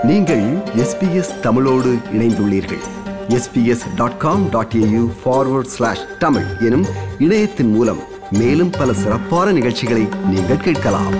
நீங்கள் SBS தமிழோடு இணைந்துள்ளீர்கள். sbs.com.au/tamil எனும் இணையத்தின் மூலம் மேலும் பல சிறப்பான நிகழ்ச்சிகளை நீங்கள் கேட்கலாம்.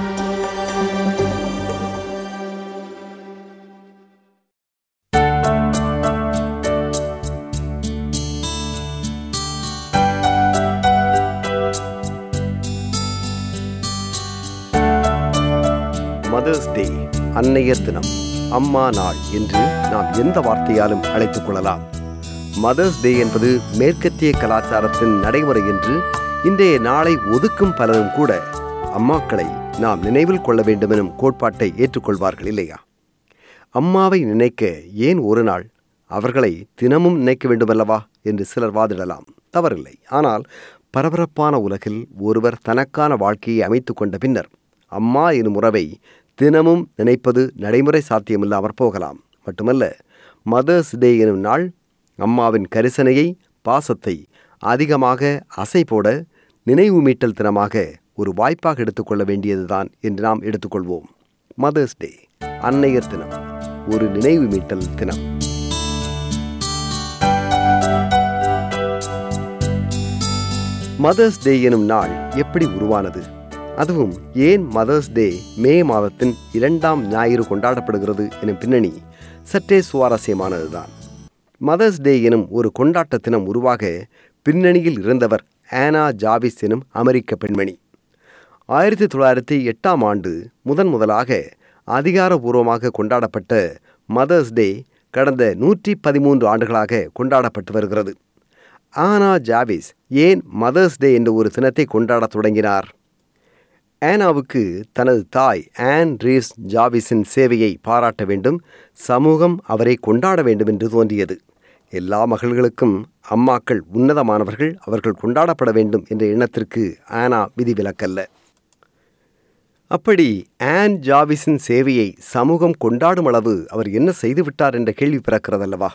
மதர்ஸ் டே, அன்னையர் தினம், அம்மா நாள் என்று நாம் எந்த வார்த்தையாலும் அழைத்துக் கொள்ளலாம். மதர்ஸ் டே என்பது மேற்கத்திய கலாச்சாரத்தின் நடைமுறை என்று இன்றைய நாளை ஒதுக்கும் பலரும் கூட அம்மாக்களை நாம் நினைவில் கொள்ள வேண்டும் எனும் கோட்பாட்டை ஏற்றுக்கொள்வார்கள் இல்லையா? அம்மாவை நினைக்க ஏன் ஒரு நாள், அவர்களை தினமும் நினைக்க வேண்டுமல்லவா என்று சிலர் வாதிடலாம். தவறில்லை. ஆனால் பரபரப்பான உலகில் ஒருவர் தனக்கான வாழ்க்கையை அமைத்து கொண்ட பின்னர் அம்மா எனும் உறவை தினமும் நினைப்பது நடைமுறை சாத்தியமில்லாமற் போகலாம். மட்டுமல்ல, மதர்ஸ் டே எனும் நாள் அம்மாவின் கரிசனையை, பாசத்தை அதிகமாக அசை போட நினைவு மீட்டல் தினமாக ஒரு வாய்ப்பாக எடுத்துக்கொள்ள வேண்டியதுதான் என்று நாம் எடுத்துக்கொள்வோம். மதர்ஸ் டே, அன்னையர் தினம், ஒரு நினைவு மீட்டல் தினம். மதர்ஸ் டே எனும் நாள் எப்படி உருவானது? அதுவும் ஏன் மதர்ஸ் டே மே மாதத்தின் 2ஆம் ஞாயிறு கொண்டாடப்படுகிறது எனும் பின்னணி சற்றே சுவாரஸ்யமானதுதான். மதர்ஸ் டே எனும் ஒரு கொண்டாட்ட தினம் உருவாக பின்னணியில் இருந்தவர் ஆனா ஜாவிஸ் எனும் அமெரிக்க பெண்மணி. 1908ஆம் ஆண்டு முதலாக அதிகாரபூர்வமாக கொண்டாடப்பட்ட மதர்ஸ் டே கடந்த 113 ஆண்டுகளாக கொண்டாடப்பட்டு வருகிறது. ஆனா ஜாவிஸ் ஏன் மதர்ஸ் டே என்ற ஒரு தினத்தை கொண்டாடத் தொடங்கினார்? ஆனாவுக்கு தனது தாய் ஆன் ரீஸ் ஜாவிஸின் சேவையை பாராட்ட வேண்டும், சமூகம் அவரை கொண்டாட வேண்டும் என்று தோன்றியது. எல்லா மகள்களுக்கும் அம்மாக்கள் உன்னதமானவர்கள், அவர்கள் கொண்டாடப்பட வேண்டும் என்ற எண்ணத்திற்கு ஆனா விதிவிலக்கல்ல. அப்படி ஆன் ஜாவிஸின் சேவையை சமூகம் கொண்டாடும் அளவு அவர் என்ன செய்துவிட்டார் என்ற கேள்வி பிறக்கிறதல்லவா?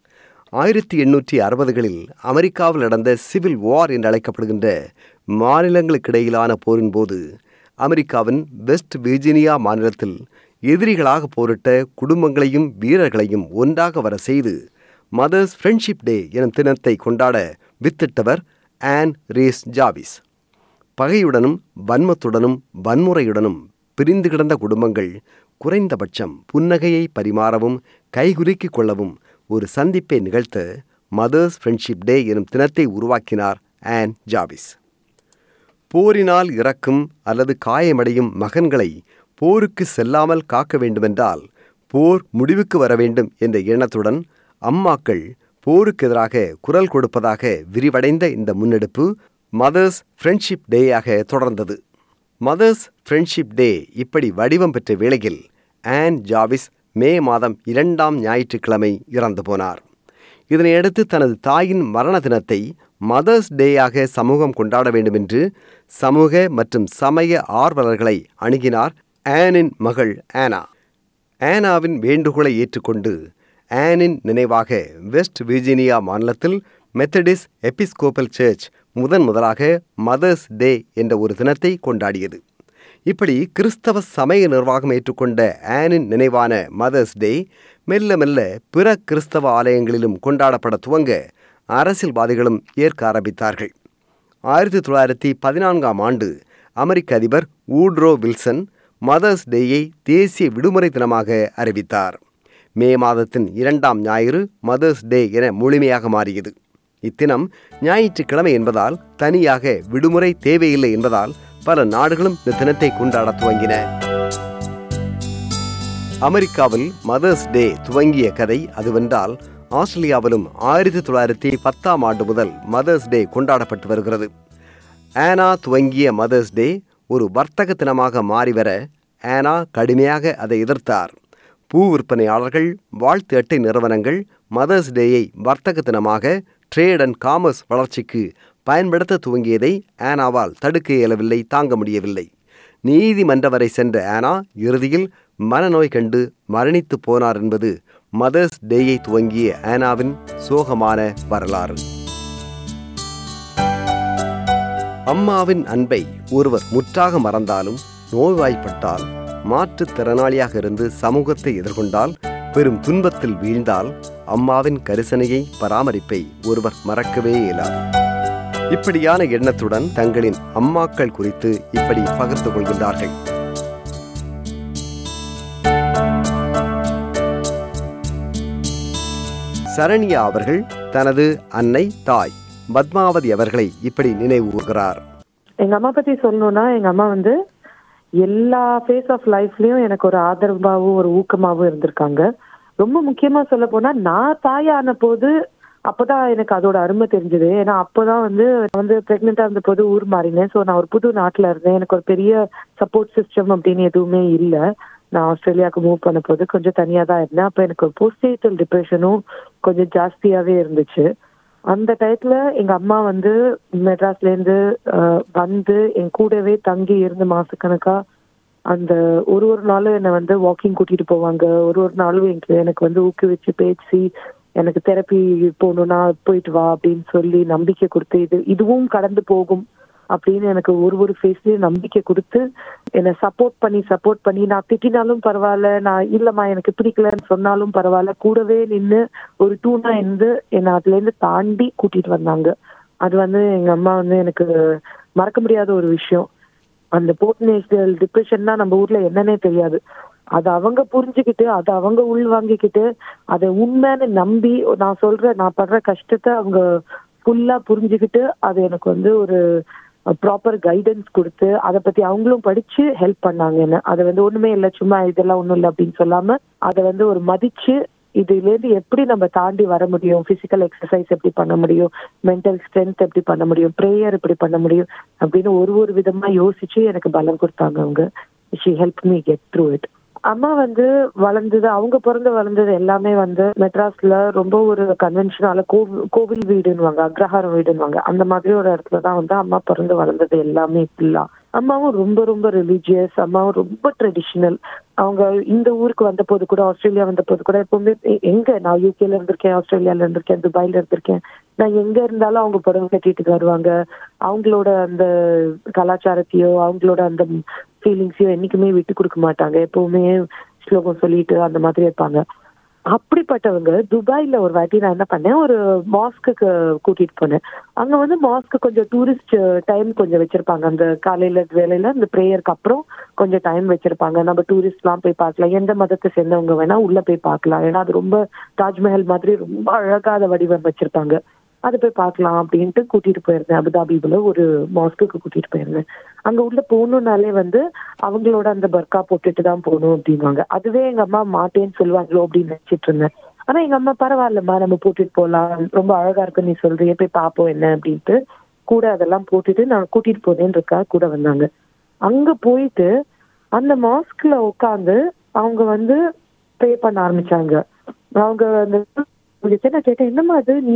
1860களில் அமெரிக்காவில் நடந்த சிவில் வார் என்று அழைக்கப்படுகின்ற மாநிலங்களுக்கிடையிலான போரின் போது அமெரிக்காவின் வெஸ்ட் விர்ஜீனியா மாநிலத்தில் எதிரிகளாக போரிட்ட குடும்பங்களையும் வீரர்களையும் ஒன்றாக வர செய்து மதர்ஸ் ஃப்ரெண்ட்ஷிப் டே எனும் தினத்தை கொண்டாட வித்திட்டவர் ஆன் ரீஸ் ஜாவிஸ். பகையுடனும் வன்மத்துடனும் வன்முறையுடனும் பிரிந்து கிடந்த குடும்பங்கள் குறைந்தபட்சம் புன்னகையை பரிமாறவும் கைகுலுக்கிக் கொள்ளவும் ஒரு சந்திப்பை நிகழ்த்த மதர்ஸ் ஃப்ரெண்ட்ஷிப் டே எனும் தினத்தை உருவாக்கினார் ஆன் ஜாவிஸ். போரினால் இறக்கும் அல்லது காயமடையும் மகன்களை போருக்கு செல்லாமல் காக்க வேண்டுமென்றால் போர் முடிவுக்கு வர வேண்டும் என்ற எண்ணத்துடன் அம்மாக்கள் போருக்கு எதிராக குரல் கொடுப்பதாக விரிவடைந்த இந்த முன்னெடுப்பு மதர்ஸ் ஃப்ரெண்ட்ஷிப் டேயாக தொடர்ந்தது. மதர்ஸ் ஃப்ரெண்ட்ஷிப் டே இப்படி வடிவம் பெற்ற வேளையில் ஆன் ஜாவிஸ் மே மாதம் 2ஆம் ஞாயிற்றுக்கிழமை இறந்து போனார். இதனையடுத்து தனது தாயின் மரண தினத்தை மதர்ஸ் டேயாக சமூகம் கொண்டாட வேண்டும் என்று சமூக மற்றும் சமய ஆர்வலர்களை அணுகினார் ஆனின் மகள் ஆனா. ஆனாவின் வேண்டுகோளை ஏற்றுக்கொண்டு ஆனின் நினைவாக வெஸ்ட் விர்ஜீனியா மாநிலத்தில் மெத்தடிஸ்ட் எபிஸ்கோபல் சர்ச் முதலாக மதர்ஸ் டே என்ற ஒரு தினத்தை கொண்டாடியது. இப்படி கிறிஸ்தவ சமய நிர்வாகம் ஏற்றுக்கொண்ட ஆனின் நினைவான மதர்ஸ் டே மெல்ல மெல்ல பிற கிறிஸ்தவ ஆலயங்களிலும் கொண்டாடப்பட துவங்க அரசியல்வாதிகளும் ஏற்க ஆரம்பித்தார்கள். 1914ஆம் ஆண்டு அமெரிக்க அதிபர் வூட்ரோ வில்சன் மதர்ஸ் டேயை தேசிய விடுமுறை தினமாக அறிவித்தார். மே மாதத்தின் 2ஆம் ஞாயிறு மதர்ஸ் டே என முழுமையாக மாறியது. இத்தினம் ஞாயிற்றுக்கிழமை என்பதால் தனியாக விடுமுறை தேவையில்லை என்பதால் பல நாடுகளும் இந்த தினத்தை கொண்டாட துவங்கின. அமெரிக்காவில் மதர்ஸ் டே துவங்கிய கதை அதுவென்றால் ஆஸ்திரேலியாவிலும் 1910ஆம் ஆண்டு முதல் மதர்ஸ் டே கொண்டாடப்பட்டு வருகிறது. ஆனா துவங்கிய மதர்ஸ் டே ஒரு வர்த்தக தினமாக மாறிவர ஆனா கடுமையாக அதை எதிர்த்தார். பூ விற்பனையாளர்கள், வாழ்த்து அட்டை நிறுவனங்கள் மதர்ஸ் டேயை வர்த்தக தினமாக ட்ரேட் அண்ட் காமர்ஸ் வளர்ச்சிக்கு பயன்படுத்த துவங்கியதை ஆனாவால் தடுக்க இயலவில்லை, தாங்க முடியவில்லை. நீதிமன்ற வரை சென்ற ஆனா இறுதியில் மனநோய் கண்டு மரணித்து போனார் என்பது மதர்ஸ் டேயை துவங்கிய ஆனாவின் சோகமான வரலாறு. அம்மாவின் அன்பை ஒருவர் முற்றாக மறந்தாலும், நோய்வாய்ப்பட்டால், மாற்றுத்திறனாளியாக இருந்து சமூகத்தை எதிர்கொண்டால் பெரும் துன்பத்தில் வீழ்ந்தால் அம்மாவின் கரிசனையை, பராமரிப்பை ஒருவர் மறக்கவே இயலாது. இப்படியான எண்ணத்துடன் தங்களின் அம்மாக்கள் குறித்து இப்படி பகிர்ந்து கொள்கின்றார்கள். சரண்யா அவர்கள் தனது அன்னை, தாய் பத்மாவதி அவர்களை இப்படி நினைவு கூர்கிறார். எங்க அம்மா பத்தி சொல்லணும்னா, எங்க அம்மா எல்லா ஃபேஸ் ஆஃப் லைஃப்லயும் எனக்கு ஒரு ஆதரவாகவும் ஒரு ஊக்கமாகவும் இருந்திருக்காங்க. ரொம்ப முக்கியமா சொல்ல போனா, நான் தாயான போது அப்பதான் எனக்கு அதோட அருமை தெரிஞ்சது. ஏன்னா அப்போதான் பிரெக்னெண்டா இருந்த போது ஊர் மாறினேன். ஸோ நான் ஒரு புது நாட்டுல இருந்தேன். எனக்கு ஒரு பெரிய சப்போர்ட் சிஸ்டம் அப்படின்னு எதுவுமே இல்லை. நான் ஆஸ்திரேலியாவுக்கு மூவ் பண்ண போது கொஞ்சம் தனியா தான் இருந்தேன். அப்போ எனக்கு ஒரு போஸ்ட்நேட்டல் டிப்ரெஷனும் கொஞ்சம் ஜாஸ்தியாவே இருந்துச்சு. அந்த டயத்துல எங்க அம்மா மெட்ராஸ்ல இருந்து என் கூடவே தங்கி இருந்து மாசக்கணக்கா அந்த ஒரு நாளும் என்னை வாக்கிங் கூட்டிட்டு போவாங்க. ஒரு நாளும் எனக்கு ஊக்குவிச்சு பேசி, எனக்கு தெரப்பி போகணும்னா போயிட்டு வா அப்படின்னு சொல்லி நம்பிக்கை கொடுத்து, இதுவும் கடந்து போகும் அப்படின்னு எனக்கு ஒரு ஃபேஸ்லயும் நம்பிக்கை கொடுத்து என்னை சப்போர்ட் பண்ணி நான் திட்டினாலும் பரவாயில்ல, நான் இல்லம்மா எனக்கு பிடிக்கலன்னு சொன்னாலும் பரவாயில்ல, கூடவே நின்று ஒரு டூனா இருந்து என்னை அதுல இருந்து தாண்டி கூட்டிட்டு வந்தாங்க. அது எங்க அம்மா எனக்கு மறக்க முடியாத ஒரு விஷயம். அந்த போஸ்ட்நேட்டல் டிப்ரெஷன்னா நம்ம ஊர்ல என்னன்னே தெரியாது. அதை அவங்க புரிஞ்சுக்கிட்டு, அதை அவங்க உள் வாங்கிக்கிட்டு, அதை உண்மைன்னு நம்பி நான் படுற கஷ்டத்தை அவங்க ஃபுல்லா புரிஞ்சுக்கிட்டு, அது எனக்கு ஒரு ப்ராப்பர் கைடன்ஸ் கொடுத்து, அதை பத்தி அவங்களும் படிச்சு ஹெல்ப் பண்ணாங்க. என்ன அதை ஒண்ணுமே இல்லை, சும்மா இதெல்லாம் ஒண்ணும் இல்லை அப்படின்னு சொல்லாம, அதை ஒரு மதிச்சு இதுல இருந்து எப்படி நம்ம தாண்டி வர முடியும், பிசிக்கல் எக்ஸசைஸ் எப்படி பண்ண முடியும், மென்டல் ஸ்ட்ரென்த் எப்படி பண்ண முடியும், ப்ரேயர் எப்படி பண்ண முடியும் அப்படின்னு ஒரு விதமா யோசிச்சு எனக்கு பலம் கொடுத்தாங்க அவங்க. She help me get through it. அம்மா வளர்ந்தது, அவங்க பிறந்து வளர்ந்தது எல்லாமே மெட்ராஸ்ல ரொம்ப ஒரு கன்வென்ஷனால கோவில் வீடுன்னுவாங்க, அக்ரஹாரம் வீடுன்னுவாங்க, அந்த மாதிரி ஒரு இடத்துலதான் அம்மா பிறந்து வளர்ந்தது எல்லாமே ஃபுல்லா. அம்மாவும் ரொம்ப ரொம்ப ரிலீஜியஸ், அம்மாவும் ரொம்ப ட்ரெடிஷனல். அவங்க இந்த ஊருக்கு வந்த போது கூட, ஆஸ்திரேலியா வந்த போது கூட, எப்பவுமே நான் யூகேல இருந்திருக்கேன், ஆஸ்திரேலியால இருந்திருக்கேன், துபாயில இருந்திருக்கேன், நான் எங்க இருந்தாலும் அவங்க புடவை கட்டிட்டு வருவாங்க. அவங்களோட அந்த கலாச்சாரத்தையோ அவங்களோட அந்த ஃபீலிங்ஸையோ என்னைக்குமே விட்டு கொடுக்க மாட்டாங்க. எப்பவுமே ஸ்லோகம் சொல்லிட்டு அந்த மாதிரி இருப்பாங்க. அப்படிப்பட்டவங்க துபாயில ஒரு வாட்டி நான் என்ன பண்ணேன், ஒரு மாஸ்க்கு கூட்டிட்டு போனேன். அங்க மாஸ்க்கு கொஞ்சம் டூரிஸ்ட் டைம் கொஞ்சம் வச்சிருப்பாங்க. அந்த காலையில வேலையில இந்த ப்ரேயருக்கு அப்புறம் கொஞ்சம் டைம் வச்சிருப்பாங்க. நம்ம டூரிஸ்ட் எல்லாம் போய் பார்க்கலாம், எந்த மதத்தை சேர்ந்தவங்க வேணா உள்ள போய் பார்க்கலாம். ஏன்னா அது ரொம்ப தாஜ்மஹல் மாதிரி ரொம்ப அழகாத வடிவம் வச்சிருப்பாங்க. அது போய் பார்க்கலாம் அப்படின்ட்டு கூட்டிட்டு போயிருந்தேன். அபுதாபில ஒரு மாஸ்க்கு கூட்டிட்டு போயிருந்தேன். அங்க உள்ள போகணும்னாலே அவங்களோட அந்த பர்கா போட்டுட்டு தான் போகணும் அப்படின்வாங்க. அதுவே எங்க அம்மா மாட்டேன்னு சொல்லுவாங்களோ அப்படின்னு நினைச்சிட்டு இருந்தேன். ஆனா எங்க அம்மா பரவாயில்லம்மா, நம்ம போட்டுட்டு போலாம், ரொம்ப அழகா இருக்கு நீ சொல்றியே, போய் பாப்போம் என்ன அப்படின்ட்டு கூட அதெல்லாம் போட்டுட்டு நான் கூட்டிட்டு போனேன்னு கூட வந்தாங்க. அங்க போயிட்டு அந்த மாஸ்க்ல உட்காந்து அவங்க ப்ரே பண்ண ஆரம்பிச்சாங்க. அவங்க அந்த கேட்டேன், என்னம்மா அது நீ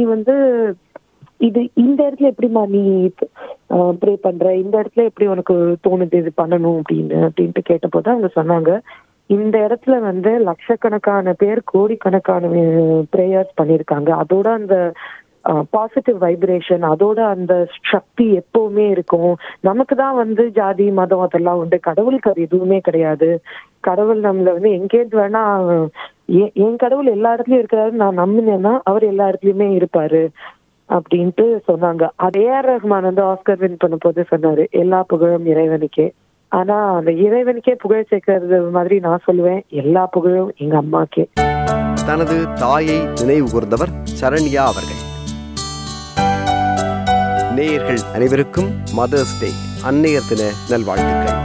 இது இந்த இடத்துல எப்படிமா நீ ப்ரே பண்ற, இந்த இடத்துல எப்படி உனக்கு தோணுது இது பண்ணணும் அப்படின்ட்டு கேட்டபோது அவங்க சொன்னாங்க, இந்த இடத்துல லட்சக்கணக்கான பேர் கோடிக்கணக்கான ப்ரேயர்ஸ் பண்ணிருக்காங்க. அதோட அந்த பாசிட்டிவ் வைப்ரேஷன், அதோட அந்த சக்தி எப்பவுமே இருக்கும். நமக்கு தான் ஜாதி மதம் அதெல்லாம் உண்டு, கடவுளுக்கு அது எதுவுமே கிடையாது. கடவுள் நம்மள எங்கேருந்து வேணா, என் கடவுள் எல்லா இடத்துலயும் இருக்கிறாரு, நான் நம்பினேன்னா அவர் எல்லா இடத்துலயுமே இருப்பாரு அப்படின்ட்டு சொன்னாங்க. அது ஏஆர் ரஹ்மான் ஆஸ்கர் வின் பண்ண போது சொன்னாரு, எல்லா புகழும் இறைவனுக்கே. ஆனா அந்த இறைவனுக்கே புகழ் சேர்க்கறது மாதிரி நான் சொல்லுவேன், எல்லா புகழும் எங்க அம்மாக்கே. தனது தாயை நினைவு கூர்ந்தவர் சரண்யா அவர்கள். நேயர்கள் அனைவருக்கும் மதர்ஸ் டே, அன்னையர் தின நல்வாழ்த்துக்கள்.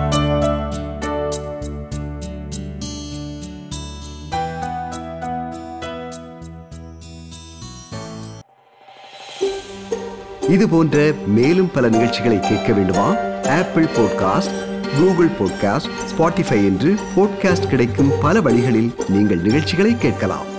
இது போன்ற மேலும் பல நிகழ்ச்சிகளை கேட்க வேண்டுமா? Apple podcast, Google podcast, Spotify என்று பாட்காஸ்ட் கிடைக்கும் பல வழிகளில் நீங்கள் நிகழ்ச்சிகளை கேட்கலாம்.